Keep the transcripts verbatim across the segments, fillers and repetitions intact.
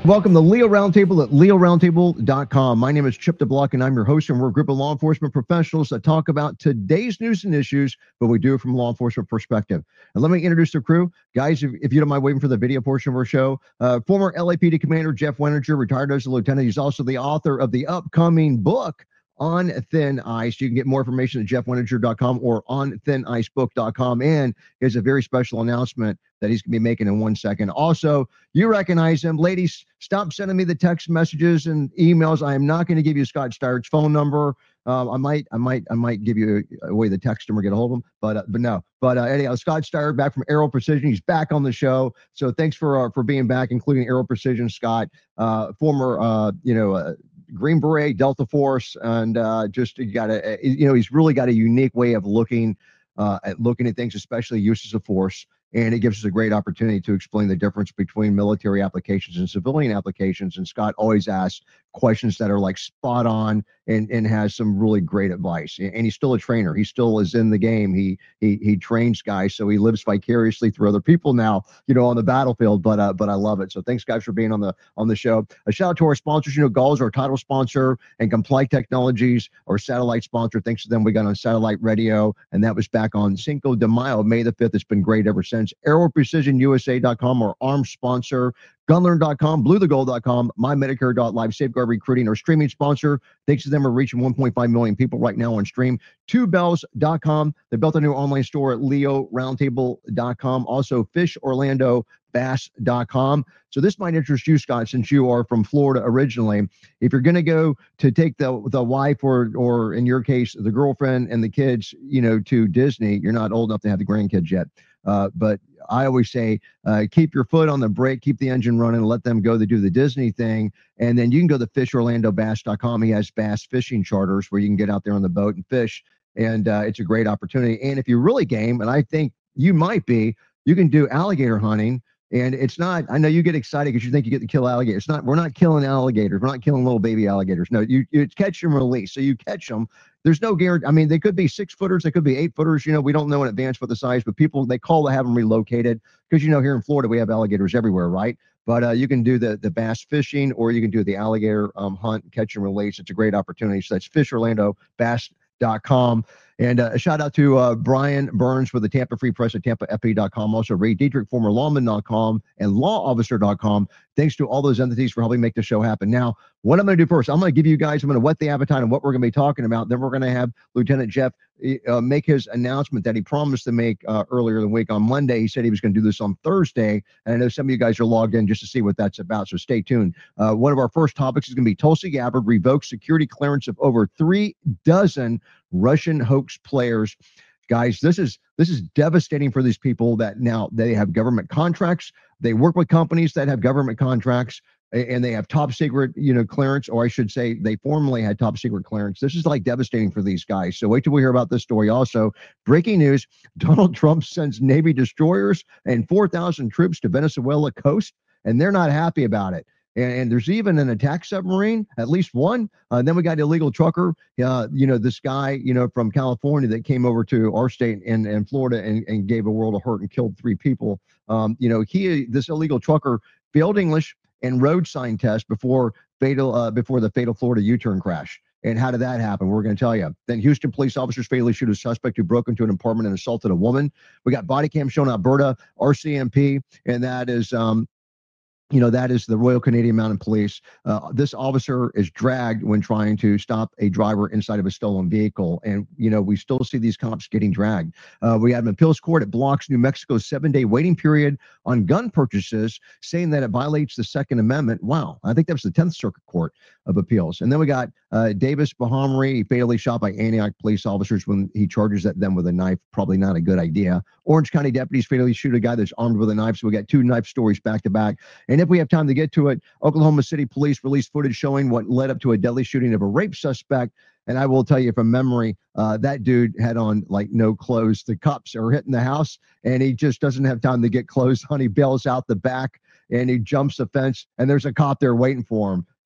Welcome to Leo Roundtable at leo roundtable dot com. My name is Chip DeBlock, and I'm your host, and we're a group of law enforcement professionals that talk about today's news and issues, but we do it from a law enforcement perspective. And let me introduce the crew. Guys, if, if you don't mind waiting for the video portion of our show, uh, former L A P D Commander Jeff Weninger, retired as a lieutenant. He's also the author of the upcoming book, On Thin Ice. You can get more information at jeff weninger dot com or on thin ice book dot com. And here's a very special announcement that he's going to be making in one second. Also, you recognize him. Ladies, stop sending me the text messages and emails. I am not going to give you Scott Steyert's phone number. Uh, I might, I might, I might give you a, a way to text him or get a hold of him, but uh, but no. But uh, anyhow, Scott Steyert back from Aero Precision. He's back on the show. So thanks for uh, for being back, including Aero Precision, Scott, uh, former uh, you know. Uh, Green Beret, Delta Force, and uh, just you got a, you know, he's really got a unique way of looking uh, at looking at things, especially uses of force. And it gives us a great opportunity to explain the difference between military applications and civilian applications. And Scott always asks questions that are like spot on and, and has some really great advice. And he's still a trainer. He still is in the game. He he he trains guys, so he lives vicariously through other people now, you know, on the battlefield. But uh, but I love it. So thanks, guys, for being on the on the show. A shout out to our sponsors. You know, Gauls, our title sponsor, and Comply Technologies, our satellite sponsor. Thanks to them, we got on satellite radio, and that was back on Cinco de Mayo, May the fifth. It's been great ever since. Aero Precision U S A dot com, our arms sponsor. Gunlearn dot com, blue the gold dot com, my medicare dot live, Safeguard Recruiting, our streaming sponsor. Thanks to them, we're reaching one point five million people right now on stream. two bells dot com. They built a new online store at leo roundtable dot com. Also, fish orlando bass dot com. So this might interest you, Scott, since you are from Florida originally. If you're going to go to take the the wife or, or in your case, the girlfriend and the kids, you know, to Disney, you're not old enough to have the grandkids yet. Uh, but I always say, uh, keep your foot on the brake, keep the engine running, let them go to do the Disney thing. And then you can go to fish orlando bass dot com. He has bass fishing charters where you can get out there on the boat and fish. And uh, it's a great opportunity. And if you're really game, and I think you might be, you can do alligator hunting. And it's not, I know you get excited because you think you get to kill alligators. It's not, we're not killing alligators. We're not killing little baby alligators. No, you, you catch and release. So you catch them. There's no guarantee. I mean, they could be six footers. They could be eight footers. You know, we don't know in advance what the size, but people, they call to have them relocated because, you know, here in Florida, we have alligators everywhere, right? But uh, you can do the, the bass fishing, or you can do the alligator um, hunt, catch and release. It's a great opportunity. So that's fish orlando bass dot com. And uh, a shout out to uh, Brian Burns with the Tampa Free Press at tampa f p dot com. Also, Ray Dietrich, former lawman dot com and law officer dot com. Thanks to all those entities for helping make the show happen. Now, what I'm going to do first, I'm going to give you guys, I'm going to whet the appetite on what we're going to be talking about. Then we're going to have Lieutenant Jeff uh, make his announcement that he promised to make uh, earlier in the week on Monday. He said he was going to do this on Thursday. And I know some of you guys are logged in just to see what that's about. So stay tuned. Uh, one of our first topics is going to be Tulsi Gabbard revokes security clearance of over three dozen Russian hoax players. Guys, this is this is devastating for these people that now they have government contracts. They work with companies that have government contracts, and they have top secret, you know, clearance, or I should say they formerly had top secret clearance. This is like devastating for these guys. So wait till we hear about this story. Also, breaking news, Donald Trump sends Navy destroyers and four thousand troops to Venezuela coast, and they're not happy about it. And, and there's even an attack submarine, at least one. Uh, then we got illegal trucker, uh, you know, this guy, you know, from California that came over to our state and, and Florida and, and gave a world of hurt and killed three people. Um, you know, he, this illegal trucker failed English and road sign test before fatal, uh, before the fatal Florida U-turn crash. And how did that happen? We're going to tell you. Then Houston police officers fatally shoot a suspect who broke into an apartment and assaulted a woman. We got body cam shown in Alberta, R C M P, and that is, um, you know, that is the Royal Canadian Mounted Police. Uh, this officer is dragged when trying to stop a driver inside of a stolen vehicle. And, you know, we still see these cops getting dragged. Uh, we have an appeals court. It blocks New Mexico's seven-day waiting period on gun purchases, saying that it violates the Second Amendment. Wow. I think that was the tenth Circuit Court of Appeals. And then we got uh, Davis Bahamri, fatally shot by Antioch police officers when he charges at them with a knife. Probably not a good idea. Orange County deputies fatally shoot a guy that's armed with a knife. So we got two knife stories back to back. And if we have time to get to it, Oklahoma City police released footage showing what led up to a deadly shooting of a rape suspect. And I will tell you from memory, uh, that dude had on like no clothes. The cops are hitting the house and he just doesn't have time to get clothes on. He bails out the back and he jumps the fence and there's a cop there waiting for him.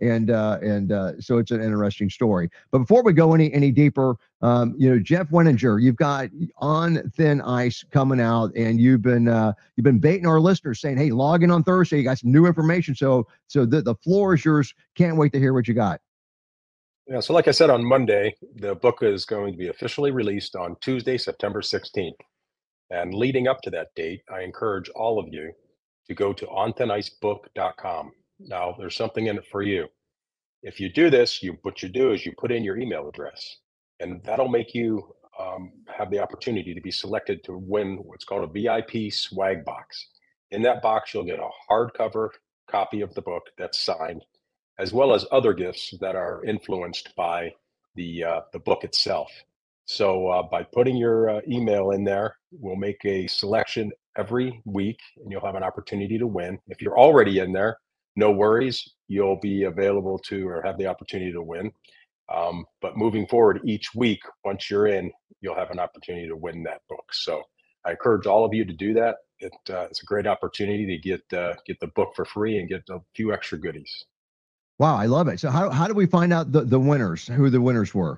And uh, and uh, so it's an interesting story. But before we go any any deeper, um, you know, Jeff Wenninger, you've got On Thin Ice coming out, and you've been uh, you've been baiting our listeners, saying, "Hey, log in on Thursday. You got some new information." So so the the floor is yours. Can't wait to hear what you got. Yeah, so like I said on Monday, the book is going to be officially released on Tuesday, September sixteenth. And leading up to that date, I encourage all of you to go to on thin ice book dot com. Now, there's something in it for you. If you do this, you what you do is you put in your email address, and that'll make you um, have the opportunity to be selected to win what's called a V I P swag box. In that box, you'll get a hardcover copy of the book that's signed, as well as other gifts that are influenced by the uh, the book itself. So uh, by putting your uh, email in there, we'll make a selection every week, and you'll have an opportunity to win. If you're already in there, no worries, you'll be available to or have the opportunity to win. Um, but moving forward, each week, once you're in, you'll have an opportunity to win that book. So I encourage all of you to do that. It, uh, it's a great opportunity to get uh, get the book for free and get a few extra goodies. Wow, I love it. So how how do we find out the, the winners, who the winners were?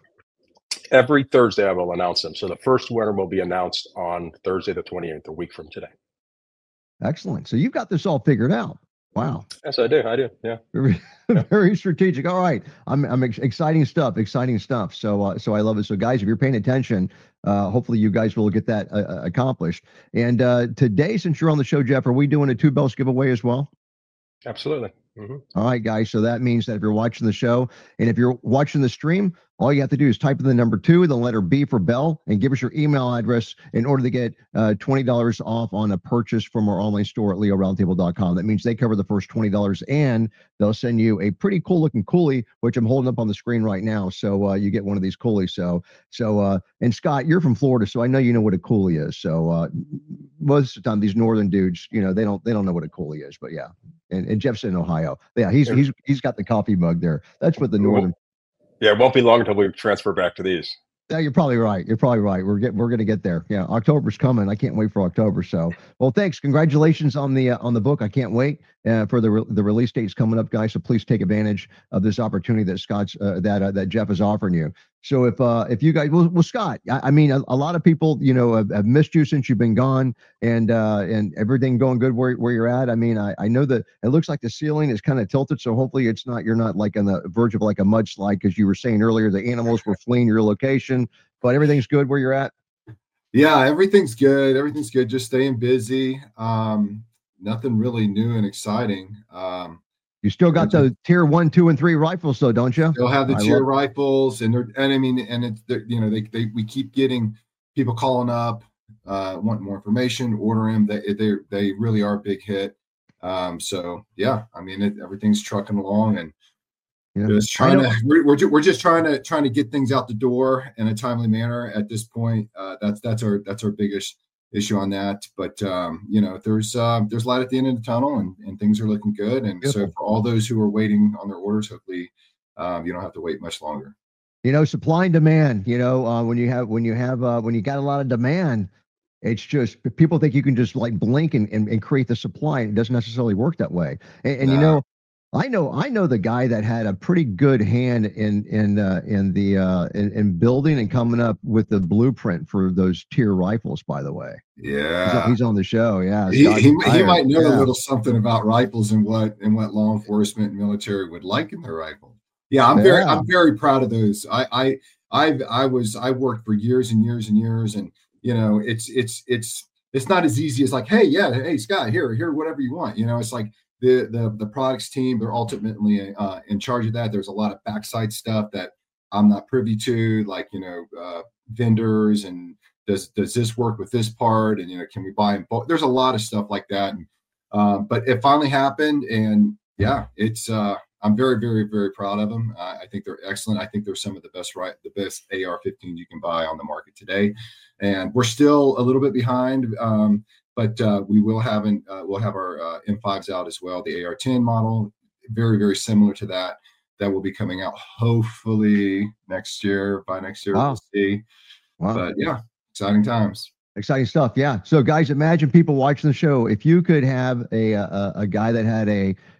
Every Thursday, I will announce them. So the first winner will be announced on Thursday, the twenty-eighth, a week from today. Excellent. So you've got this all figured out. Wow. Yes, I do. I do. Yeah. Very, very strategic. All right. I'm, I'm ex- exciting stuff, exciting stuff. So, uh, so I love it. So guys, if you're paying attention, uh, hopefully you guys will get that uh, accomplished. And uh, today, since you're on the show, Jeff, are we doing a two bells giveaway as well? Absolutely. Mm-hmm. All right, guys. So that means that if you're watching the show and if you're watching the stream, all you have to do is type in the number two, the letter B for Bell, and give us your email address in order to get uh, twenty dollars off on a purchase from our online store at leo roundtable dot com. That means they cover the first twenty dollars, and they'll send you a pretty cool looking coolie, which I'm holding up on the screen right now. So uh, you get one of these coolies. So, so uh, and Scott, you're from Florida, so I know you know what a coolie is. So uh, most of the time, these northern dudes, you know, they don't they don't know what a coolie is. But yeah, and, and Jeff's in Ohio. Yeah, he's he's he's got the coffee mug there. That's what the northern. Yeah, it won't be long until we transfer back to these. Yeah, you're probably right. You're probably right. We're get we're gonna get there. Yeah, October's coming. I can't wait for October. So, well, thanks. Congratulations on the uh, on the book. I can't wait uh, for the re- the release date's coming up, guys. So please take advantage of this opportunity that Scott's uh, that uh, that Jeff is offering you. So if uh, if you guys, well, well Scott, I, I mean, a, a lot of people, you know, have, have missed you since you've been gone, and uh, and everything going good where where you're at. I mean, I, I know that it looks like the ceiling is kind of tilted, so hopefully it's not you're not like on the verge of like a mudslide, because you were saying earlier the animals were fleeing your location. But everything's good where you're at? Yeah, everything's good. Everything's good. Just staying busy. Um, nothing really new and exciting. Um, you still got the tier one, two, and three rifles, though, don't you? Still have the I tier love- rifles, and they're and I mean, and it's you know they they we keep getting people calling up, uh, wanting more information, ordering them. They they they really are a big hit. Um, so yeah, I mean, it, everything's trucking along, and yeah. Just trying to we're, we're we're just trying to trying to get things out the door in a timely manner at this point. Uh, that's that's our that's our biggest issue on that. But um, you know, there's uh, there's light at the end of the tunnel, and, and things are looking good. And Beautiful. So for all those who are waiting on their orders, hopefully um, you don't have to wait much longer. You know, supply and demand. You know, uh, when you have when you have uh, when you got a lot of demand, it's just people think you can just like blink and, and, and create the supply. It doesn't necessarily work that way. And, and nah. you know. I know, I know the guy that had a pretty good hand in in uh, in the uh, in, in building and coming up with the blueprint for those tier rifles. By the way, yeah, he's on, he's on the show. Yeah, he, he, he might know yeah. a little something about rifles and what and what law enforcement and military would like in their rifle. Yeah, I'm yeah. very I'm very proud of those. I I I I was I worked for years and years and years, and you know, it's it's it's it's not as easy as like, hey, yeah, hey Scott, here here whatever you want. You know, it's like. The, the the products team, they're ultimately uh, in charge of that. There's a lot of backside stuff that I'm not privy to, like, you know, uh, vendors and does does this work with this part? And, you know, can we buy in bulk? There's a lot of stuff like that. And, um, but it finally happened. And yeah, it's uh, I'm very, very, very proud of them. Uh, I think they're excellent. I think they're some of the best, right, the best A R fifteens you can buy on the market today. And we're still a little bit behind. Um, But uh, we will have an, uh, we'll have our uh, M fives out as well. The A R ten model, very very similar to that. That will be coming out hopefully next year. By next year, wow. We'll see. Wow. But yeah, exciting times. Exciting stuff. Yeah. So guys, imagine people watching the show. If you could have a a, a guy that had a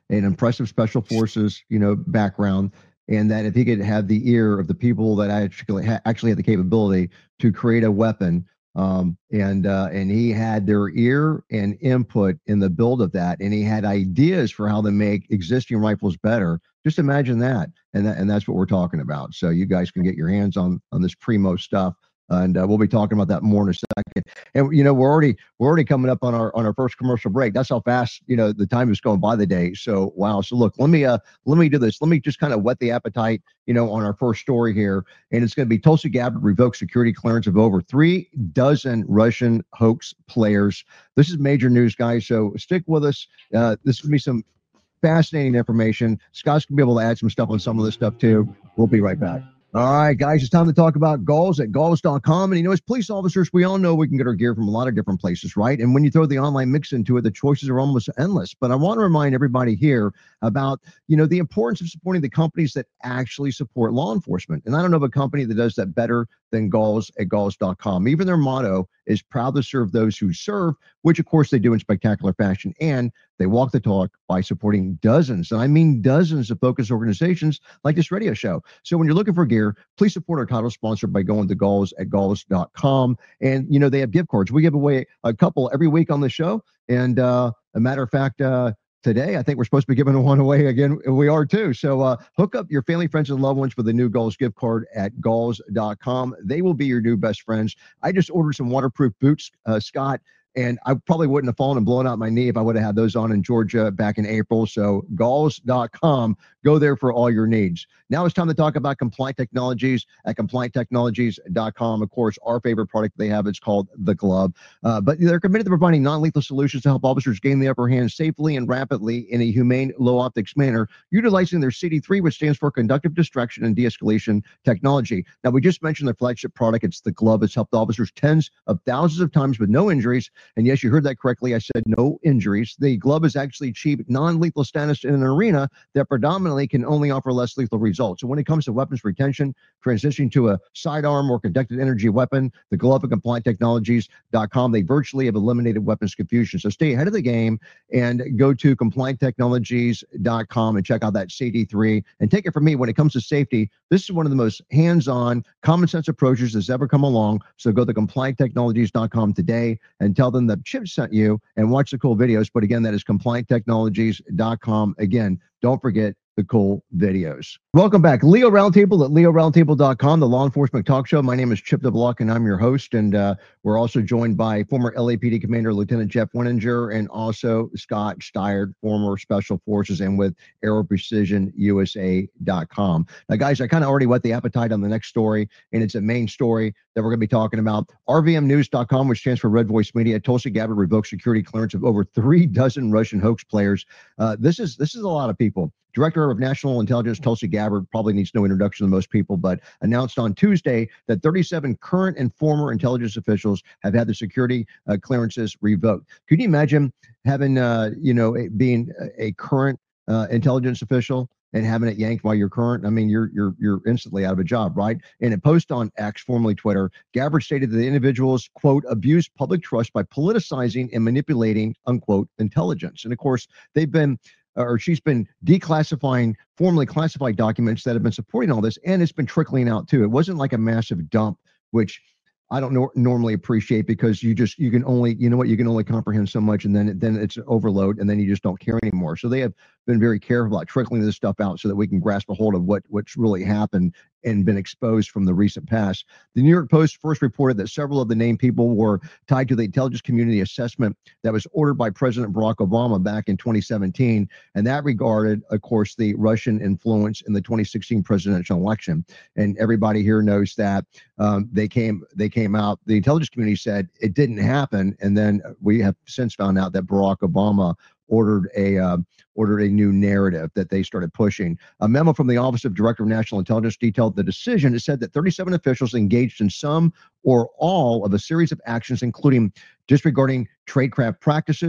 an impressive special forces, you know, background, and that if he could have the ear of the people that actually ha- actually had the capability to create a weapon, um, and uh, and he had their ear and input in the build of that, and he had ideas for how to make existing rifles better. Just imagine that, and that, and that's what we're talking about. So you guys can get your hands on on this primo stuff. And uh, we'll be talking about that more in a second. And you know, we're already we're already coming up on our on our first commercial break. That's how fast, you know, the time is going by the day. So wow. So look, let me uh let me do this. Let me just kind of whet the appetite, you know, on our first story here. And it's going to be Tulsi Gabbard revoked security clearance of over three dozen Russian hoax players. This is major news, guys. So stick with us. Uh, this is going to be some fascinating information. Scott's going to be able to add some stuff on some of this stuff too. We'll be right back. All right, guys, it's time to talk about Galls at galls dot com. And, you know, as police officers, we all know we can get our gear from a lot of different places, right? And when you throw the online mix into it, the choices are almost endless. But I want to remind everybody here about, you know, the importance of supporting the companies that actually support law enforcement. And I don't know of a company that does that better than Galls at galls dot com. Even their motto is proud to serve those who serve, which, of course, they do in spectacular fashion. And they walk the talk by supporting dozens, and I mean dozens of focused organizations like this radio show. So when you're looking for gear, please support our title sponsor by going to Galls at galls dot com. And, you know, they have gift cards. We give away a couple every week on the show. And uh, a matter of fact, uh, today, I think we're supposed to be giving one away again. We are too. So uh, hook up your family, friends, and loved ones with the new Galls gift card at galls dot com. They will be your new best friends. I just ordered some waterproof boots, uh, Scott. And I probably wouldn't have fallen and blown out my knee if I would have had those on in Georgia back in April. So galls dot com, go there for all your needs. Now it's time to talk about Compliant Technologies at compliant technologies dot com. Of course, our favorite product they have, it's called the Glove. Uh, but they're committed to providing non-lethal solutions to help officers gain the upper hand safely and rapidly in a humane, low optics manner, utilizing their C D three, which stands for Conductive Distraction and De-escalation Technology. Now, we just mentioned their flagship product. It's the Glove. It's helped officers tens of thousands of times with no injuries. And yes, you heard that correctly. I said no injuries. The Glove has actually achieved non-lethal status in an arena that predominantly can only offer less lethal results. So when it comes to weapons retention, transitioning to a sidearm or conducted energy weapon, the Glove at compliant technologies dot com, they virtually have eliminated weapons confusion. So stay ahead of the game and go to compliant technologies dot com and check out that C D three. And take it from me, when it comes to safety, this is one of the most hands-on, common sense approaches that's ever come along. So go to compliant technologies dot com today and tell them that Chip sent you and watch the cool videos. But again, that is compliant technologies dot com. Again, don't forget the cool videos. Welcome back. Leo Roundtable at leo roundtable dot com, the law enforcement talk show. My name is Chip DeBlock, and I'm your host. And uh, we're also joined by former L A P D Commander Lieutenant Jeff Winninger and also Scott Steiert, former Special Forces, and with aero precision U S A dot com. Now, guys, I kind of already whet the appetite on the next story, and it's a main story that we're going to be talking about. R V M news dot com, which stands for Red Voice Media. Tulsi Gabbard revoked security clearance of over three dozen Russian hoax players. Uh, this is this is a lot of people. Director of National Intelligence Tulsi Gabbard probably needs no introduction to most people, but announced on Tuesday that thirty-seven current and former intelligence officials have had their security uh, clearances revoked. Could you imagine having, uh, you know, a, being a, a current uh, intelligence official and having it yanked while you're current? I mean, you're you're you're instantly out of a job, right? In a post on X, formerly Twitter, Gabbard stated that the individuals, quote, abused public trust by politicizing and manipulating, unquote, intelligence. And of course, they've been or she's been declassifying formerly classified documents that have been supporting all this, and it's been trickling out too. It wasn't like a massive dump, which I don't nor- normally appreciate, because you just you can only you know what you can only comprehend so much, and then then it's overload, and then you just don't care anymore. So they have been very careful about trickling this stuff out so that we can grasp a hold of what what's really happened and been exposed from the recent past. The New York Post first reported that several of the named people were tied to the intelligence community assessment that was ordered by President Barack Obama back in twenty seventeen, and that regarded, of course, the Russian influence in the twenty sixteen presidential election. And everybody here knows that um, they came they came out. The intelligence community said it didn't happen, and then we have since found out that Barack Obama ordered a uh, ordered a new narrative that they started pushing. A memo from the Office of Director of National Intelligence detailed the decision. It said that thirty-seven officials engaged in some or all of a series of actions, including disregarding tradecraft practices,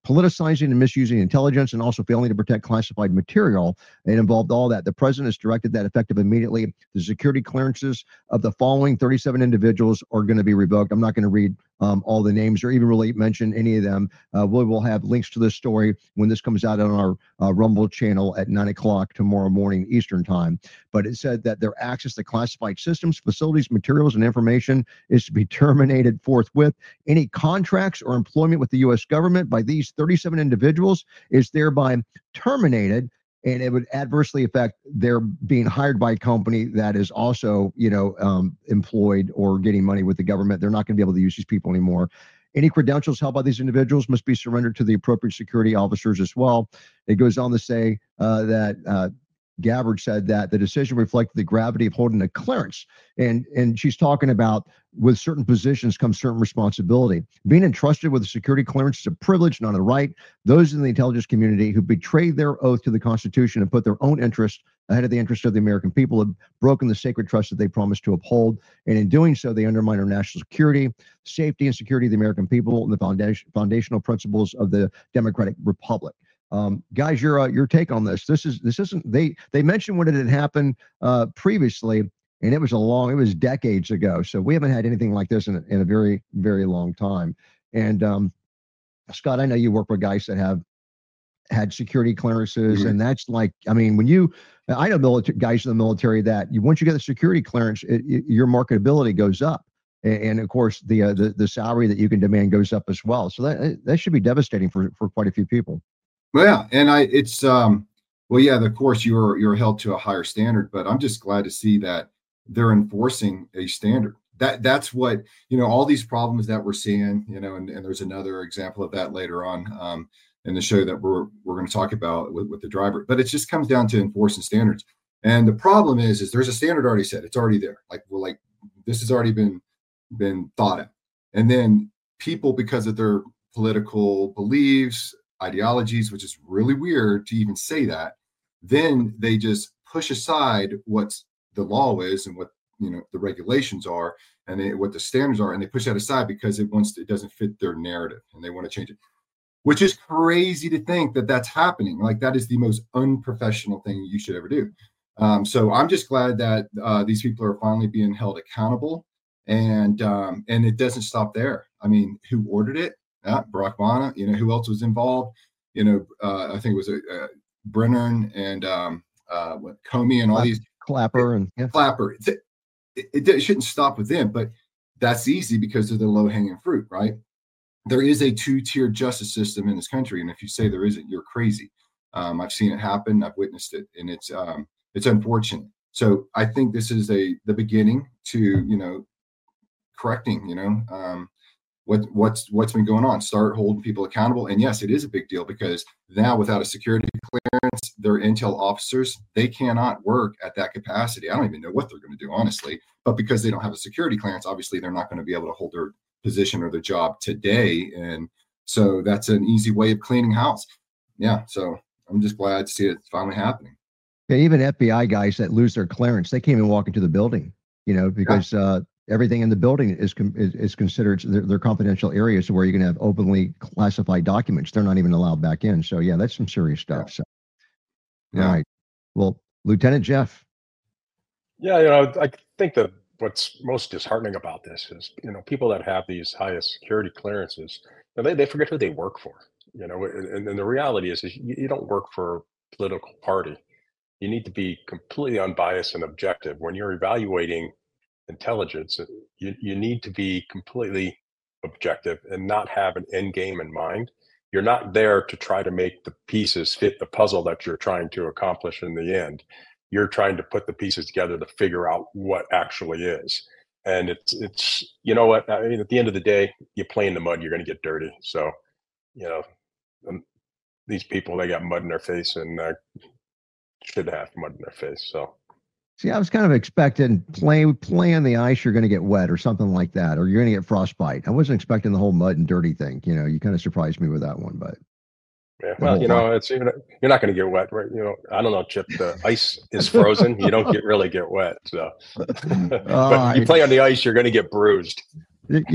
politicizing and misusing intelligence, and also failing to protect classified material. It involved all that. The president has directed that effective immediately. The security clearances of the following thirty-seven individuals are going to be revoked. I'm not going to read um, all the names or even really mention any of them. Uh, we will have links to this story when this comes out on our uh, Rumble channel at nine o'clock tomorrow morning Eastern time. But it said that their access to classified systems, facilities, materials, and information is to be terminated forthwith. Any contracts or employment with the U S government by these thirty-seven individuals is thereby terminated, and it would adversely affect their being hired by a company that is also, you know, um, employed or getting money with the government. They're not going to be able to use these people anymore. Any credentials held by these individuals must be surrendered to the appropriate security officers as well. It goes on to say uh, that uh, Gabbard said that the decision reflected the gravity of holding a clearance. And, and she's talking about with certain positions comes certain responsibility. Being entrusted with a security clearance is a privilege, not a right. Those in the intelligence community who betrayed their oath to the Constitution and put their own interest ahead of the interest of the American people have broken the sacred trust that they promised to uphold. And in doing so, they undermine our national security, safety, and security of the American people, and the foundation, foundational principles of the democratic republic. Um, guys, your uh, your take on this? This is this isn't they they mentioned when it had happened uh, previously, and it was a long it was decades ago. So we haven't had anything like this in a, in a very very long time. And um, Scott, I know you work with guys that have had security clearances, mm-hmm. and that's like, I mean, when you I know military guys in the military that you once you get the security clearance, it, it, your marketability goes up. And, and of course, the, uh, the the salary that you can demand goes up as well. So that that should be devastating for for quite a few people. Well, yeah, and I it's um well, yeah, of course you're you're held to a higher standard, but I'm just glad to see that they're enforcing a standard. That that's what, you know, all these problems that we're seeing, you know, and, and there's another example of that later on um in the show that we're we're going to talk about with, with the driver. But it just comes down to enforcing standards. And the problem is, is there's a standard already set. It's already there. Like, well, like this has already been been thought of. And then people, because of their political beliefs, ideologies, which is really weird to even say that, then they just push aside what's the law is and what, you know, the regulations are and they, what the standards are, and they push that aside because it wants to, it doesn't fit their narrative and they want to change it, which is crazy to think that that's happening. Like, that is the most unprofessional thing you should ever do. Um, so I'm just glad that uh, these people are finally being held accountable, and um, and it doesn't stop there. I mean, who ordered it? Uh, Barack Obama, you know, who else was involved? You know, uh, I think it was uh, uh, Brennan and um, uh, what, Comey and all these. Clapper and yeah. Clapper. It, it, it shouldn't stop with them, but that's easy because of the low hanging fruit, right? There is a two-tiered justice system in this country, and if you say there isn't, you're crazy. Um, I've seen it happen. I've witnessed it, and it's um, it's unfortunate. So I think this is a the beginning to, you know, correcting, you know, um, what what's what's been going on. Start holding people accountable. And yes, it is a big deal because now without a security clearance, their intel officers, they cannot work at that capacity. I don't even know what they're going to do, honestly. But because they don't have a security clearance, obviously they're not going to be able to hold their position or their job today. And so that's an easy way of cleaning house. Yeah. So I'm just glad to see it finally happening. Yeah, even F B I guys that lose their clearance, they can't even walk into the building, you know, because yeah. uh, everything in the building is is, is considered they're, they're confidential areas where you can have openly classified documents. They're not even allowed back in. So yeah, that's some serious stuff. Yeah. So, yeah. All right. Well, Lieutenant Jeff. Yeah, you know, I think that what's most disheartening about this is, you know, people that have these highest security clearances, they they forget who they work for. You know, and, and the reality is, is you, you don't work for a political party. You need to be completely unbiased and objective when you're evaluating intelligence. You you need to be completely objective and not have an end game in mind. You're not there to try to make the pieces fit the puzzle that you're trying to accomplish in the end. You're trying to put the pieces together to figure out what actually is. And it's, it's, you know what, I mean, at the end of the day, you play in the mud, you're going to get dirty. So, you know, um, these people, they got mud in their face and uh, should have mud in their face. So. See, I was kind of expecting play, play on the ice, you're going to get wet or something like that, or you're going to get frostbite. I wasn't expecting the whole mud and dirty thing. You know, you kind of surprised me with that one, but. Yeah, well, you know, it's even you're not going to get wet, right? You know, I don't know, Chip. The ice is frozen. You don't get really get wet. So, but uh, you play on the ice, you're going to get bruised. Yeah,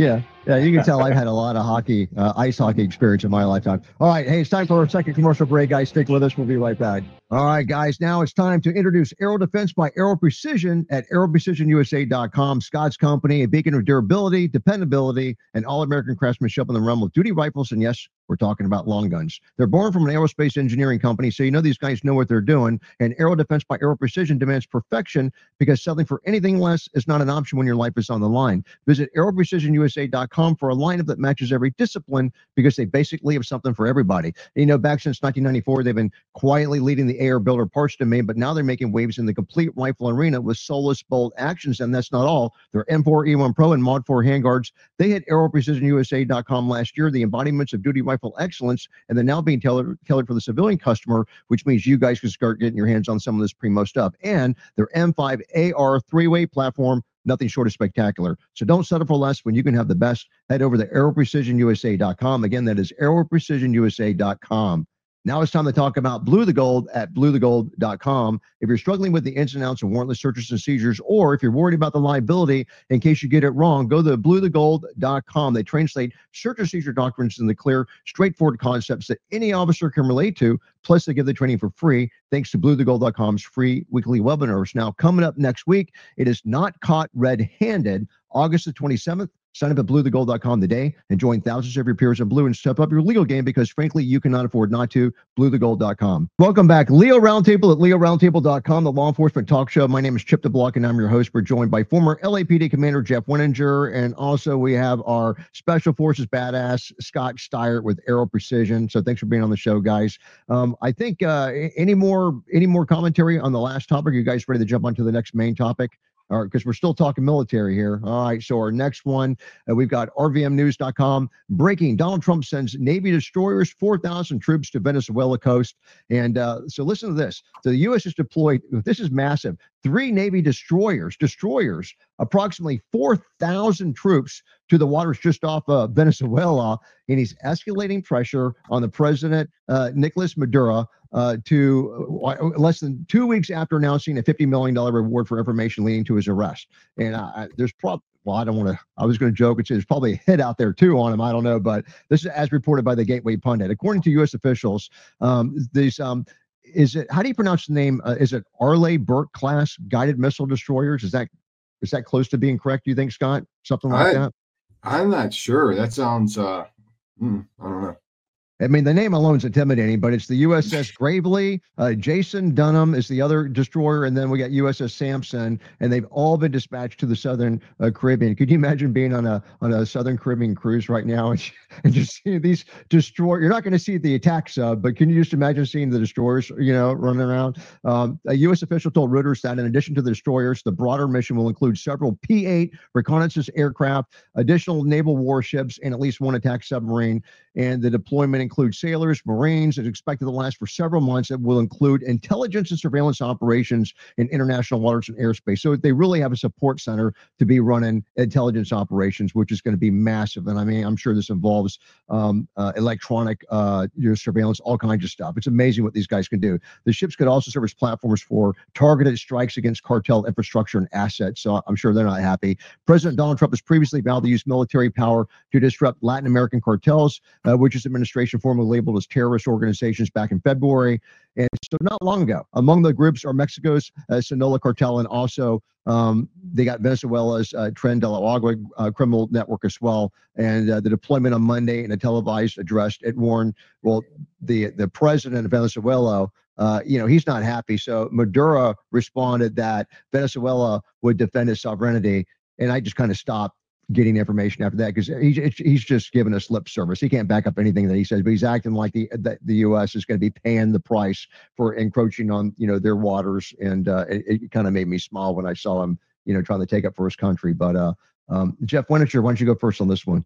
Yeah, you can tell I've had a lot of hockey, uh, ice hockey experience in my lifetime. All right, hey, it's time for our second commercial break, guys. Stick with us. We'll be right back. All right, guys, now it's time to introduce Aero Defense by Aero Precision at aero precision u s a dot com. Scott's company, a beacon of durability, dependability, and all-American craftsmanship in the realm of duty rifles. And yes, we're talking about long guns. They're born from an aerospace engineering company, so you know these guys know what they're doing. And Aero Defense by Aero Precision demands perfection because settling for anything less is not an option when your life is on the line. Visit aero precision u s a dot com for a lineup that matches every discipline because they basically have something for everybody. You know, back since nineteen ninety-four, they've been quietly leading the A R builder parts domain, but now they're making waves in the complete rifle arena with Solus bolt actions. And that's not all. Their M four E one Pro and Mod four handguards, they hit aero precision u s a dot com last year, the embodiments of duty rifle excellence, and they're now being tailored, tailored for the civilian customer, which means you guys can start getting your hands on some of this primo stuff. And their M five A R three-way platform, nothing short of spectacular. So don't settle for less when you can have the best. Head over to aero precision u s a dot com. Again, that is aero precision u s a dot com. Now it's time to talk about Blue the Gold at blue the gold dot com. If you're struggling with the ins and outs of warrantless searches and seizures, or if you're worried about the liability in case you get it wrong, go to blue the gold dot com. They translate search and seizure doctrines into clear, straightforward concepts that any officer can relate to. Plus, they give the training for free thanks to blue the gold dot com's free weekly webinars. Now, coming up next week, it is Not Caught Red-Handed, August the twenty-seventh. Sign up at blue the gold dot com today and join thousands of your peers in blue and step up your legal game because, frankly, you cannot afford not to. blue the gold dot com. Welcome back. Leo Roundtable at leo roundtable dot com, the law enforcement talk show. My name is Chip DeBlock, and I'm your host. We're joined by former L A P D Commander Jeff Winninger, and also we have our Special Forces badass, Scott Steyer with Aero Precision. So thanks for being on the show, guys. Um, I think uh, any more any more commentary on the last topic? Are you guys ready to jump onto the next main topic? All right, because we're still talking military here. All right, so our next one, uh, we've got R V M news dot com. Breaking, Donald Trump sends Navy destroyers, four thousand troops to Venezuela coast. And uh, so listen to this. So the U S has deployed, this is massive, three Navy destroyers, destroyers, approximately four thousand troops to the waters just off uh, Venezuela. And he's escalating pressure on the president, uh, Nicolas Maduro, uh, to uh, less than two weeks after announcing a fifty million dollars reward for information leading to his arrest. And uh, there's probably, well, I don't want to, I was going to joke and say there's probably a hit out there too on him. I don't know, but this is as reported by the Gateway Pundit. According to U S officials, um, these, um, is it, how do you pronounce the name? Uh, is it Arleigh Burke class guided missile destroyers? Is that, is that close to being correct? Do you think, Scott? Something like I, that? I'm not sure. That sounds, uh, hmm, I don't know. I mean, the name alone is intimidating, but it's the U S S Gravely. Uh, Jason Dunham is the other destroyer, and then we got U S S Sampson, and they've all been dispatched to the Southern uh, Caribbean. Could you imagine being on a on a Southern Caribbean cruise right now and, and just seeing these destroyers? You're not going to see the attack sub, but can you just imagine seeing the destroyers, you know, running around? Um, a U S official told Reuters that in addition to the destroyers, the broader mission will include several P eight reconnaissance aircraft, additional naval warships, and at least one attack submarine. And the deployment includes sailors, Marines. It's expected to last for several months. It will include intelligence and surveillance operations in international waters and airspace. So they really have a support center to be running intelligence operations, which is going to be massive. And I mean, I'm sure this involves um, uh, electronic uh, you know, surveillance, all kinds of stuff. It's amazing what these guys can do. The ships could also serve as platforms for targeted strikes against cartel infrastructure and assets. So I'm sure they're not happy. President Donald Trump has previously vowed to use military power to disrupt Latin American cartels, uh, which his administration formerly labeled as terrorist organizations back in February. And so not long ago, among the groups are Mexico's uh, Sinaloa cartel, and also um, they got Venezuela's uh, Tren de la Agua uh, criminal network as well. And uh, the deployment on Monday in a televised address, it warned, well, the, the president of Venezuela, uh, you know, he's not happy. So Maduro responded that Venezuela would defend its sovereignty. And I just kind of stopped getting information after that because he's he's just giving us lip service. He can't back up anything that he says, but he's acting like the the, the U S is going to be paying the price for encroaching on, you know, their waters. And uh, it, it kind of made me smile when I saw him, you know, trying to take up for his country. But uh, um, Jeff Winninger, why don't you go first on this one?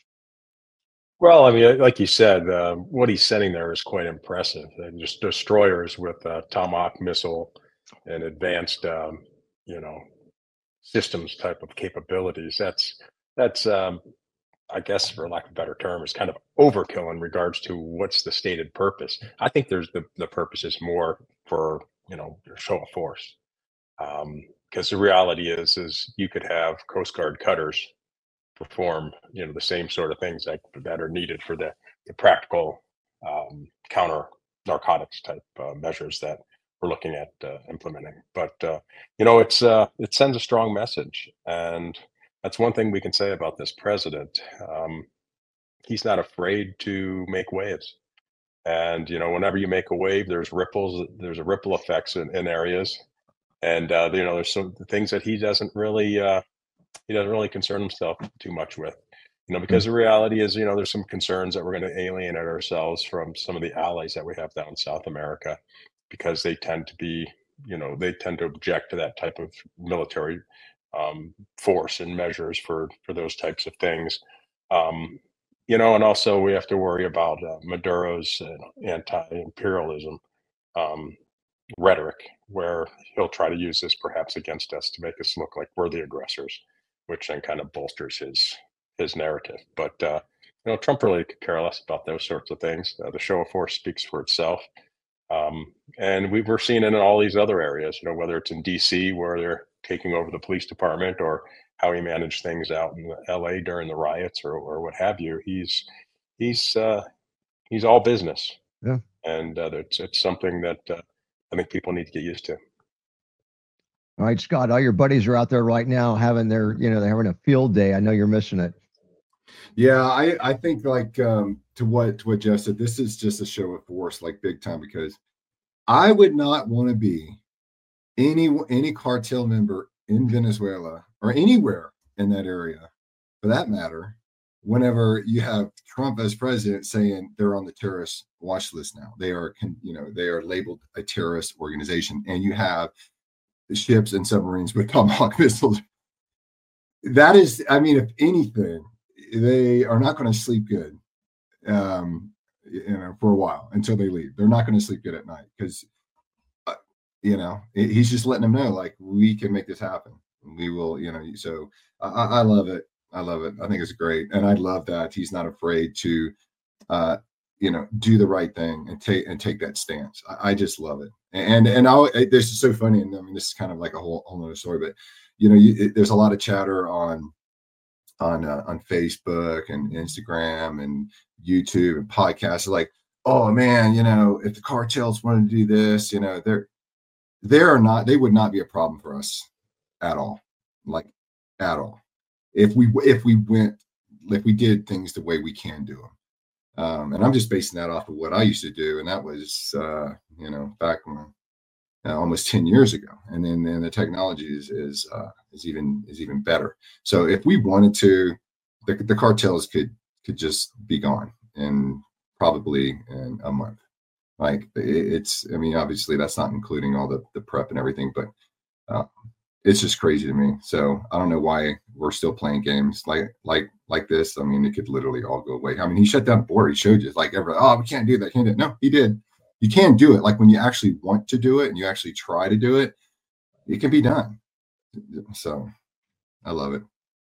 Well, I mean, like you said, uh, what he's sending there is quite impressive. And just destroyers with uh, Tomahawk missile and advanced, um, you know, systems type of capabilities. That's that's um, I guess, for lack of a better term, is kind of overkill in regards to what's the stated purpose. I think there's the the purpose is more for, you know, your show of force, because um, the reality is is you could have Coast Guard cutters perform, you know, the same sort of things that that are needed for the, the practical um, counter narcotics type uh, measures that we're looking at uh, implementing. But uh, you know, it's uh, it sends a strong message, and that's one thing we can say about this president. Um, he's not afraid to make waves. And you know, whenever you make a wave, there's ripples. There's a ripple effects in, in areas, and uh, you know, there's some things that he doesn't really uh, he doesn't really concern himself too much with. You know, because the reality is, you know, there's some concerns that we're going to alienate ourselves from some of the allies that we have down in South America, because they tend to be, you know, they tend to object to that type of military um, force and measures for for those types of things. Um, you know, and also we have to worry about uh, Maduro's uh, anti-imperialism um, rhetoric, where he'll try to use this perhaps against us to make us look like we're the aggressors, which then kind of bolsters his his narrative. But uh, you know, Trump really could care less about those sorts of things. Uh, the show of force speaks for itself, um, and we we're seeing it in all these other areas. You know, whether it's in D C where they're taking over the police department, or how he managed things out in L A during the riots, or or what have you. He's he's uh, he's all business, Yeah. and uh, it's it's something that uh, I think people need to get used to. All right, Scott, all your buddies are out there right now having their, you know, they're having a field day. I know you're missing it. Yeah, I, I think like um, to what to what Jeff said, this is just a show of force, like big time, because I would not want to be any any cartel member in Venezuela or anywhere in that area, for that matter, whenever you have Trump as president saying they're on the terrorist watch list now. They are, you know, they are labeled a terrorist organization, and you have the ships and submarines with Tomahawk missiles. That is, I mean, if anything, they are not going to sleep good, um, you know, for a while until they leave. They're not going to sleep good at night because, uh, you know, he's just letting them know, like, we can make this happen. We will, you know. So I, I love it. I love it. I think it's great, and I love that he's not afraid to, uh, you know, do the right thing and take and take that stance. I, I just love it. And and I, this is so funny, and I mean, this is kind of like a whole whole other story, but you know, you, it, there's a lot of chatter on on uh, on Facebook and Instagram and YouTube and podcasts, like, oh man, you know, if the cartels wanted to do this, you know, they're they are not, they would not be a problem for us at all, like at all, if we if we went if we did things the way we can do them. Um, and I'm just basing that off of what I used to do, and that was, uh, you know, back when, uh, almost ten years ago. And then, then the technology is is uh, is even is even better. So if we wanted to, the, the cartels could could just be gone, and probably in a month. Like it, it's, I mean, obviously that's not including all the the prep and everything, but uh, it's just crazy to me. So I don't know why we're still playing games like like like this. I mean, it could literally all go away. I mean, he shut down the border. He showed you, like, everybody, oh, we can't do that. Can't do it. No, he did. You can do it. Like when you actually want to do it and you actually try to do it, it can be done. So I love it.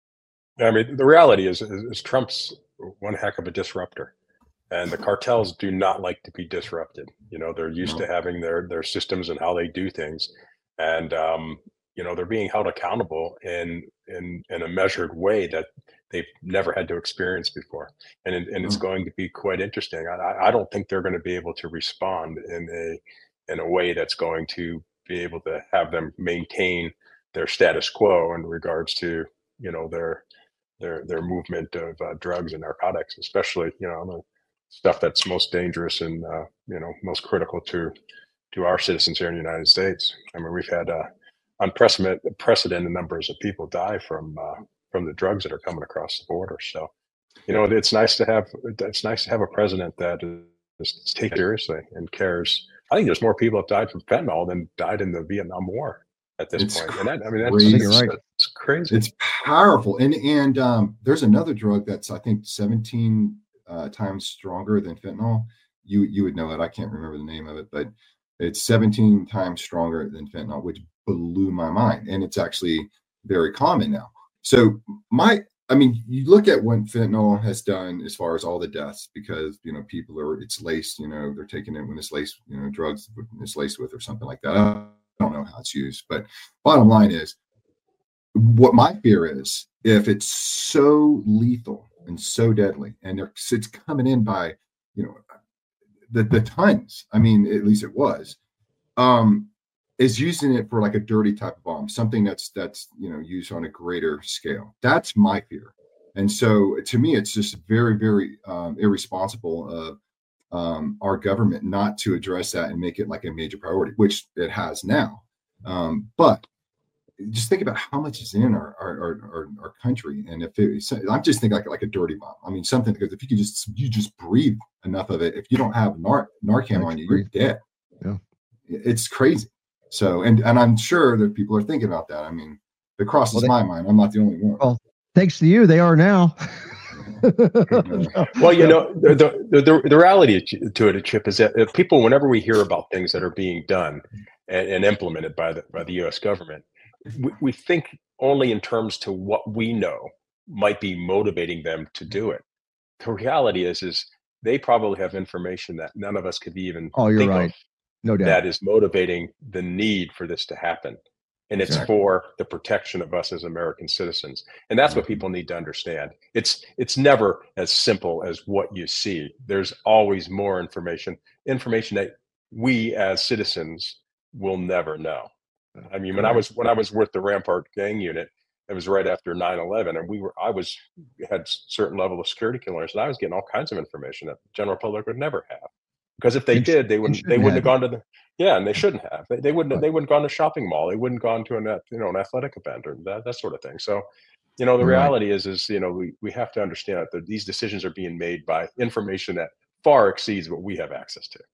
I mean, the reality is, is, is Trump's one heck of a disruptor, and the cartels do not like to be disrupted. You know, they're used No. to having their their systems and how they do things, and um, you know, they're being held accountable in in in a measured way that they've never had to experience before, and and No. it's going to be quite interesting. I, I don't think they're going to be able to respond in a in a way that's going to be able to have them maintain their status quo in regards to, you know, their their their movement of uh, drugs and narcotics, especially, you know, the stuff that's most dangerous and uh, you know, most critical to to our citizens here in the United States. I mean, we've had uh, unprecedented unprecedented numbers of people die from uh, from the drugs that are coming across the border. So, you know, it's nice to have it's nice to have a president that is taken seriously and cares. I think there's more people have died from fentanyl than died in the Vietnam War at this It's point. And that, I mean, crazy. that's, You're right. it's crazy. It's powerful. And and um, there's another drug that's, I think, seventeen uh, times stronger than fentanyl. You you would know it. I can't remember the name of it, but it's seventeen times stronger than fentanyl, which blew my mind. And it's actually very common now. So my, I mean, you look at what fentanyl has done as far as all the deaths, because, you know, people are, it's laced, you know, they're taking it when it's laced, you know, drugs it's laced with or something like that. I don't know how it's used, but bottom line is what my fear is, if it's so lethal and so deadly, and it's coming in by, you know, the, the tons, I mean, at least it was, um, is using it for like a dirty type of bomb, something that's, that's, you know, used on a greater scale. That's my fear. And so to me, it's just very, very um, irresponsible of um, our government not to address that and make it like a major priority, which it has now. Um, but just think about how much is in our our, our, our country. And if it, I'm just thinking like, like a dirty bomb. I mean, something, because if you could just, you just breathe enough of it, if you don't have Nar- Narcan on you, you're dead. Yeah. It's crazy. So, and, and I'm sure that people are thinking about that. I mean, it crosses well, they, my mind. I'm not the only one. Well, thanks to you, they are now. Well, you know, the, the, the, the reality to it, Chip, is that if people, whenever we hear about things that are being done and, and implemented by the, by the U S government, we, we think only in terms to what we know might be motivating them to do it. The reality is, is they probably have information that none of us could even oh, you're think right. of No doubt. that is motivating the need for this to happen. And it's exactly. for the protection of us as American citizens. And that's what people need to understand. It's it's never as simple as what you see. There's always more information, information that we as citizens will never know. I mean, when I was when I was with the Rampart gang unit, it was right after nine eleven, and we were I was had certain level of security clearance, and I was getting all kinds of information that the general public would never have. Because if they They did, they wouldn't they wouldn't have gone to the yeah, and they shouldn't have. They, they wouldn't Right. they wouldn't have gone to a shopping mall. They wouldn't have gone to an you know an athletic event or that that sort of thing. So, you know, the Right. reality is is you know we we have to understand that these decisions are being made by information that far exceeds what we have access to.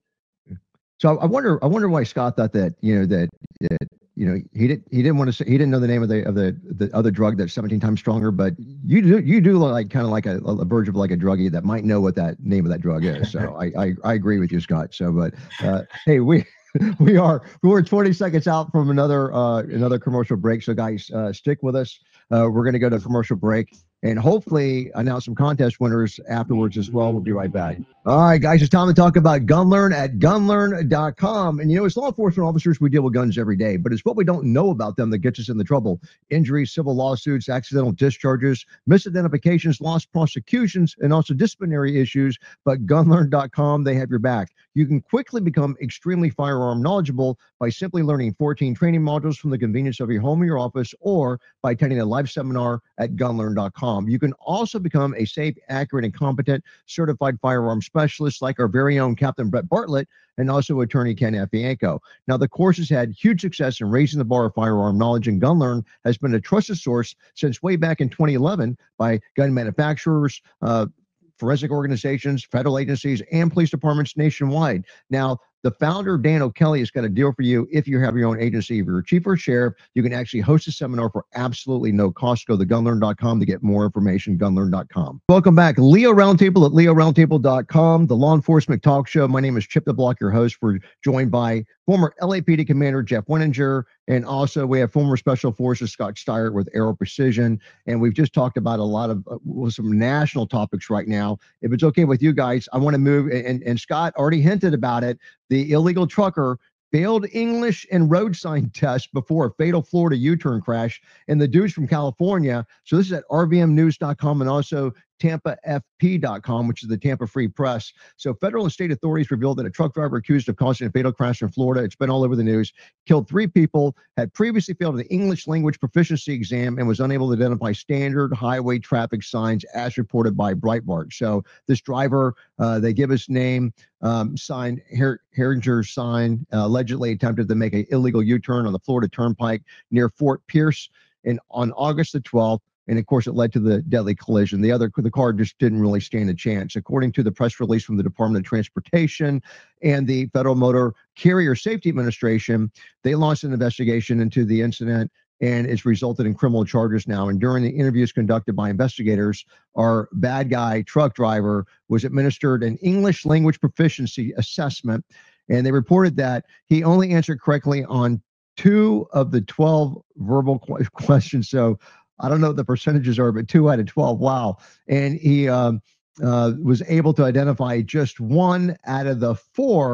So I wonder, I wonder why Scott thought that, you know, that, that you know, he didn't, he didn't want to say, he didn't know the name of the of the the other drug that's seventeen times stronger, but you do, you do look like kind of like a, a verge of like a druggie that might know what that name of that drug is. So I, I, I agree with you, Scott. So, but uh, hey, we. We are we're twenty seconds out from another uh, another commercial break. So guys, uh, stick with us. Uh, we're going to go to commercial break and hopefully announce some contest winners afterwards as well. We'll be right back. All right, guys, it's time to talk about GunLearn at gun learn dot com. And you know, as law enforcement officers, we deal with guns every day, but it's what we don't know about them that gets us in the trouble. Injuries, civil lawsuits, accidental discharges, misidentifications, lost prosecutions, and also disciplinary issues. But gun learn dot com, they have your back. You can quickly become extremely firearm knowledgeable by simply learning fourteen training modules from the convenience of your home or your office, or by attending a live seminar at gun learn dot com. You can also become a safe, accurate, and competent certified firearm specialist like our very own Captain Brett Bartlett and also attorney Ken Affianco. Now, the course has had huge success in raising the bar of firearm knowledge, and GunLearn has been a trusted source since way back in twenty eleven by gun manufacturers, uh, forensic organizations, federal agencies, and police departments nationwide. Now, the founder, Dan O'Kelly, has got a deal for you if you have your own agency. If you're a chief or sheriff, you can actually host a seminar for absolutely no cost. Go to gun learn dot com to get more information, gun learn dot com. Welcome back. Leo Roundtable at leo roundtable dot com, the law enforcement talk show. My name is Chip the Block, your host. We're joined by former L A P D Commander Jeff Winninger, and also we have former Special Forces Scott Steyer with Aero Precision. And we've just talked about a lot of uh, some national topics right now. If it's okay with you guys, I want to move, and, and Scott already hinted about it. The illegal trucker failed English and road sign test before a fatal Florida U-turn crash. And the dude's from California. So this is at R V M news dot com and also Tampa F P dot com, which is the Tampa Free Press. So federal and state authorities revealed that a truck driver accused of causing a fatal crash in Florida, it's been all over the news, killed three people, had previously failed an English language proficiency exam, and was unable to identify standard highway traffic signs as reported by Breitbart. So this driver, uh, they give his name, um, signed Her- Herringer's sign, uh, allegedly attempted to make an illegal U-turn on the Florida Turnpike near Fort Pierce in, on August the twelfth. And of course, it led to the deadly collision. The other, the car just didn't really stand a chance. According to the press release from the Department of Transportation and the Federal Motor Carrier Safety Administration, they launched an investigation into the incident, and it's resulted in criminal charges now. And during the interviews conducted by investigators, our bad guy truck driver was administered an English language proficiency assessment, and they reported that he only answered correctly on two of the twelve verbal qu- questions. So I don't know what the percentages are, but two out of twelve. Wow. And he um, uh, was able to identify just one out of the four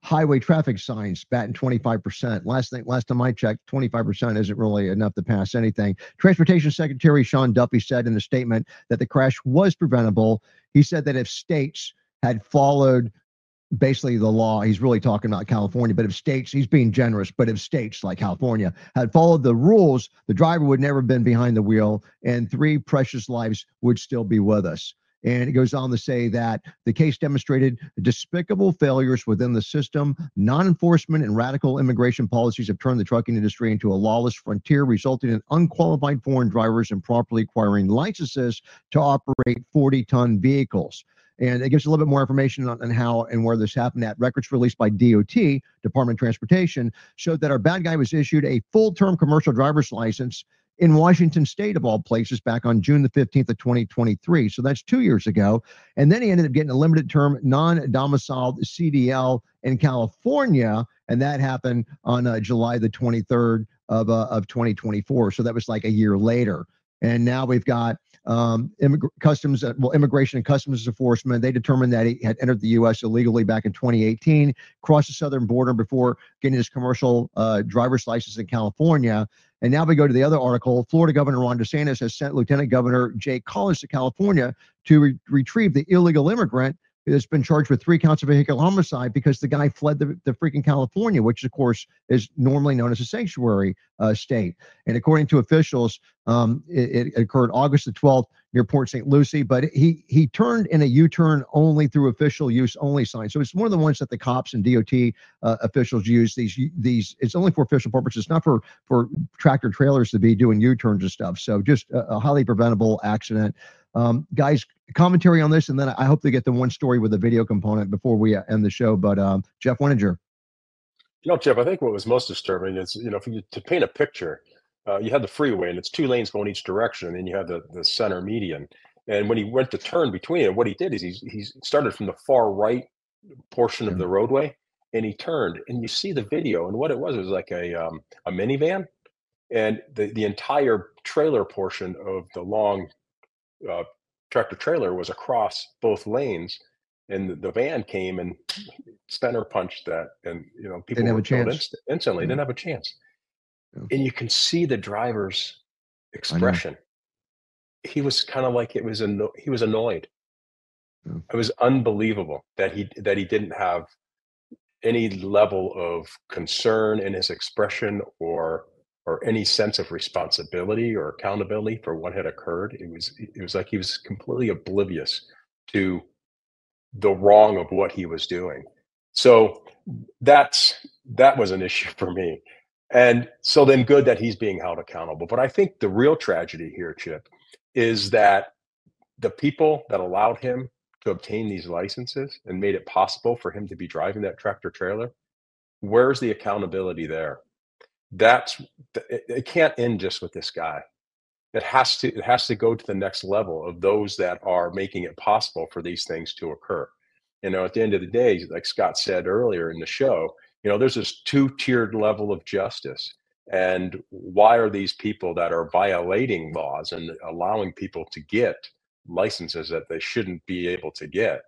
highway traffic signs batting twenty-five percent. Last thing, last time I checked, twenty-five percent isn't really enough to pass anything. Transportation Secretary Sean Duffy said in a statement that the crash was preventable. He said that if states had followed basically the law, he's really talking about California, but if states, he's being generous, but if states like California had followed the rules, the driver would never have been behind the wheel and three precious lives would still be with us. And it goes on to say that the case demonstrated despicable failures within the system. Non-enforcement and radical immigration policies have turned the trucking industry into a lawless frontier, resulting in unqualified foreign drivers improperly acquiring licenses to operate forty-ton vehicles. And it gives a little bit more information on, on how and where this happened. At records released by D O T, Department of Transportation, showed that our bad guy was issued a full-term commercial driver's license in Washington State, of all places, back on June the fifteenth of twenty twenty-three. So that's two years ago. And then he ended up getting a limited term non-domiciled C D L in California, and that happened on uh, July the twenty-third of, uh, of twenty twenty-four. So that was like a year later. And now we've got um, immig- customs, uh, well, Immigration and Customs Enforcement. They determined that he had entered the U S illegally back in twenty eighteen, crossed the southern border before getting his commercial uh, driver's license in California. And now we go to the other article. Florida Governor Ron DeSantis has sent Lieutenant Governor Jay Collins to California to re- retrieve the illegal immigrant who has been charged with three counts of vehicular homicide because the guy fled the, the freaking California, which of course is normally known as a sanctuary uh, state. And according to officials, um, it, it occurred August the twelfth near Port Saint Lucie, but he he turned in a U-turn only through official use only sign. So it's one of the ones that the cops and D O T uh, officials use. These these it's only for official purposes, not for for tractor trailers to be doing U-turns and stuff. So just a, a highly preventable accident. Um, guys, commentary on this, and then I hope to get the one story with the video component before we end the show. But um, Jeff Winninger. You know, Jeff, I think what was most disturbing is, you know, for you to paint a picture, uh, you had the freeway and it's two lanes going each direction, and then you have the, the center median. And when he went to turn between it, what he did is he he started from the far right portion of the roadway and he turned, and you see the video, and what it was, it was like a um, a minivan, and the, the entire trailer portion of the long uh, tractor trailer was across both lanes, and the, the van came and center punched that, and you know people Didn't have were a killed chance. inst- instantly. Yeah. Didn't have a chance, Yeah. and you can see the driver's expression. He was kind of like it was anno- he was annoyed. Yeah. It was unbelievable that he that he didn't have any level of concern in his expression, or or any sense of responsibility or accountability for what had occurred. It was it was like he was completely oblivious to the wrong of what he was doing. So that's that was an issue for me. And so then good that he's being held accountable. But I think the real tragedy here, Chip, is that the people that allowed him to obtain these licenses and made it possible for him to be driving that tractor trailer, where's the accountability there? That's it, it can't end just with this guy. It has to it has to go to the next level of those that are making it possible for these things to occur. You know, at the end of the day, like Scott said earlier in the show, you know, there's this two-tiered level of justice. And why are these people that are violating laws and allowing people to get licenses that they shouldn't be able to get,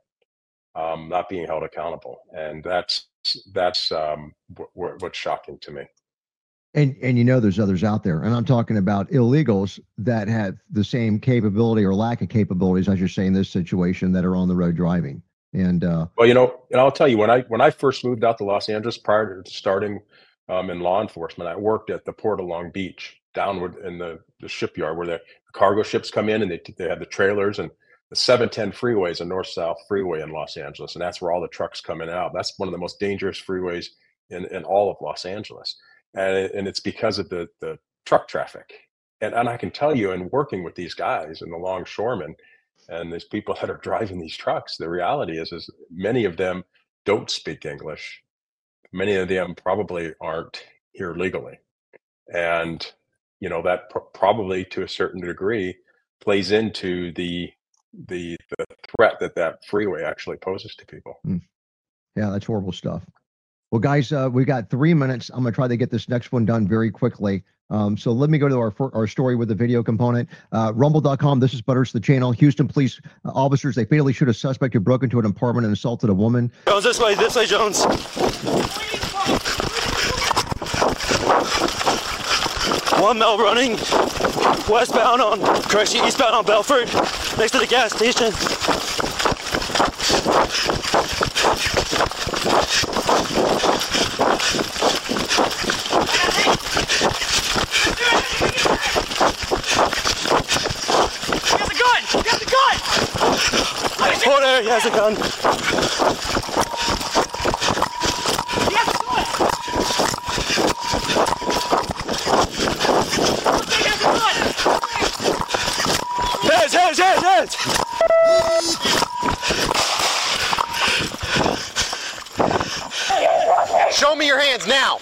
um, not being held accountable? And that's that's um, wh- wh- what's shocking to me. And and you know there's others out there, and I'm talking about illegals that have the same capability or lack of capabilities, as you're saying, in this situation, that are on the road driving. And uh, well, you know, and I'll tell you, when I when I first moved out to Los Angeles, prior to starting um, in law enforcement, I worked at the Port of Long Beach, downward in the, the shipyard where the cargo ships come in, and they they have the trailers, and the seven ten freeway is a north-south freeway in Los Angeles, and that's where all the trucks come in and out. That's one of the most dangerous freeways in, in all of Los Angeles. And, it, and it's because of the, the truck traffic. And, and I can tell you, in working with these guys and the longshoremen and these people that are driving these trucks, the reality is, is many of them don't speak English. Many of them probably aren't here legally. And, you know, that pr- probably to a certain degree plays into the, the, the threat that that freeway actually poses to people. Mm. Yeah, that's horrible stuff. Well, guys, uh, we got three minutes. I'm going to try to get this next one done very quickly. Um, so let me go to our our story with the video component. Uh, Rumble dot com. This is Butters, the channel. Houston police uh, officers, they fatally shoot a suspect who broke into an apartment and assaulted a woman. Jones, this way, this way, Jones. One male running westbound on, correction, eastbound on Belford, next to the gas station. Oh, there, he has a gun. Hands, hands, hands, hands. Show me your hands now.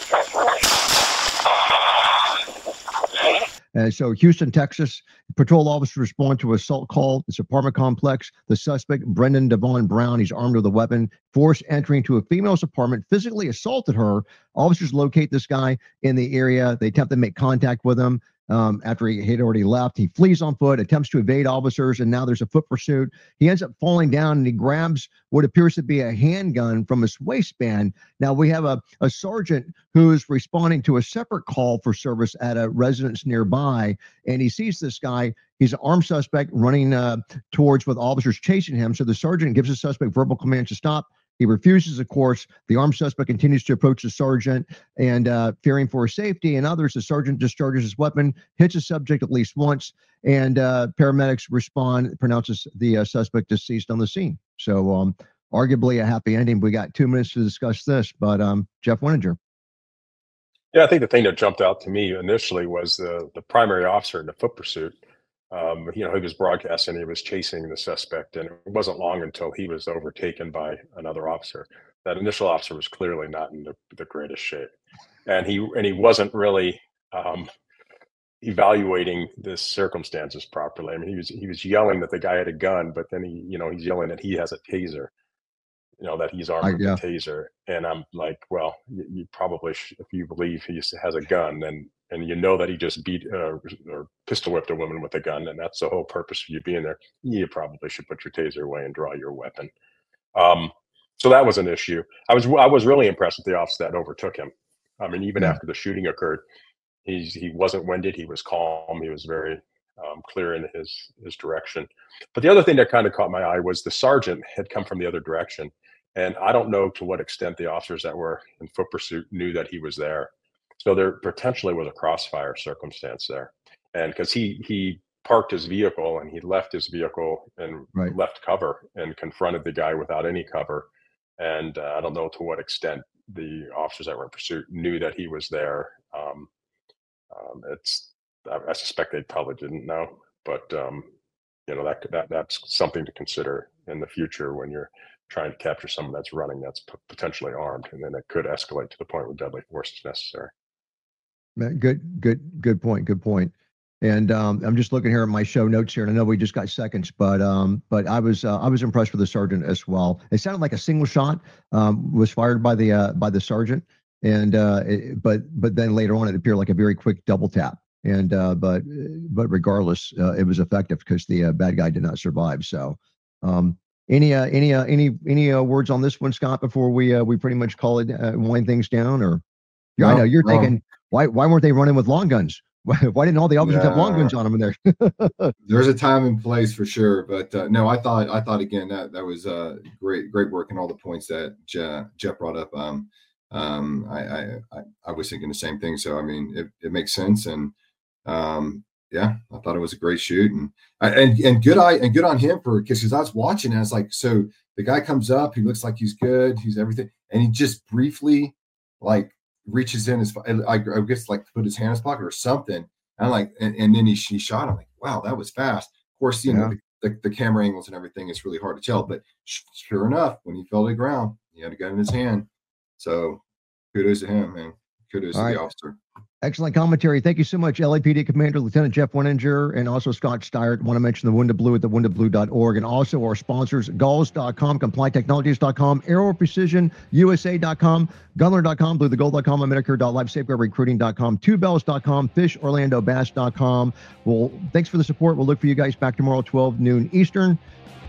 And so Houston, Texas, patrol officers respond to assault call. This apartment complex. The suspect, Brendan Devon Brown, he's armed with a weapon, forced entry into a female's apartment, physically assaulted her. Officers locate this guy in the area. They attempt to make contact with him. Um, after he had already left, he flees on foot, attempts to evade officers, and now there's a foot pursuit. He ends up falling down and he grabs what appears to be a handgun from his waistband. Now we have a, a sergeant who's responding to a separate call for service at a residence nearby, and he sees this guy. He's an armed suspect running uh, towards with officers chasing him. So the sergeant gives the suspect verbal commands to stop. He refuses, of course. The armed suspect continues to approach the sergeant, and uh, fearing for his safety and others, the sergeant discharges his weapon, hits the subject at least once, and uh, paramedics respond, pronounces the uh, suspect deceased on the scene. So um, arguably a happy ending. We got two minutes to discuss this, but um, Jeff Winninger. Yeah, I think the thing that jumped out to me initially was the the primary officer in the foot pursuit. Um, you know, he was broadcasting, he was chasing the suspect, and it wasn't long until he was overtaken by another officer. That initial officer was clearly not in the, the greatest shape, and he and he wasn't really um, evaluating the circumstances properly. I mean, he was he was yelling that the guy had a gun, but then he, you know, he's yelling that he has a taser, you know, that he's armed I, with yeah. a taser, and I'm like, well, you, you probably, sh- if you believe he has a gun, then and you know that he just beat uh, or pistol whipped a woman with a gun, and that's the whole purpose of you being there, you probably should put your taser away and draw your weapon. Um, so that was an issue. I was I was really impressed with the officer that overtook him. I mean, even Yeah. after the shooting occurred, he's he wasn't winded. He was calm. He was very um, clear in his his direction. But the other thing that kind of caught my eye was the sergeant had come from the other direction, and I don't know to what extent the officers that were in foot pursuit knew that he was there. So there potentially was a crossfire circumstance there, and because he he parked his vehicle and he left his vehicle and Right. left cover and confronted the guy without any cover, and uh, I don't know to what extent the officers that were in pursuit knew that he was there. Um, um, it's I, I suspect they probably didn't know, but um, you know that that that's something to consider in the future when you're trying to capture someone that's running that's p- potentially armed, and then it could escalate to the point where deadly force is necessary. Good, good, good point. Good point. And um, I'm just looking here at my show notes here, and I know we just got seconds, but um, but I was uh, I was impressed with the sergeant as well. It sounded like a single shot um, was fired by the uh, by the sergeant, and uh, it, but but then later on it appeared like a very quick double tap. And uh, but but regardless, uh, it was effective because the uh, bad guy did not survive. So um, any uh, any uh, any any uh, words on this one, Scott? Before we uh, we pretty much call it uh, wind things down, or yeah, No, I know you're no. thinking why why weren't they running with long guns? Why, why didn't all the officers have long guns on them in there? There's a time and place for sure, but uh, no, I thought I thought again that that was uh, great great work and all the points that Je- Jeff brought up. Um, um, I, I I I was thinking the same thing. So I mean, it, it makes sense, and um, yeah, I thought it was a great shoot, and and and good eye and good on him for because I was watching and I was like, so the guy comes up, he looks like he's good, he's everything, and he just briefly like reaches in his, I, I guess like put his hand in his pocket or something. And I'm like, and, and then he, he shot. I'm like, wow, that was fast. Of course, you Yeah. know, the, the, the camera angles and everything is really hard to tell, but sh- sure enough, when he fell to the ground, he had a gun in his hand. So kudos to him, man. kudos All to right. the officer. Excellent commentary. Thank you so much, L A P D Commander Lieutenant Jeff Weninger, and also Scott Steyert. Want to mention the Wounded Blue at the wounded blue dot org, and also our sponsors, galls dot com, compliant technologies dot com, aero precision u s a dot com, gunler dot com, blue the gold dot com, medicare dot life, safeguard recruiting dot com, two bells dot com, fish orlando bass dot com. Well, thanks for the support. We'll look for you guys back tomorrow, twelve noon Eastern.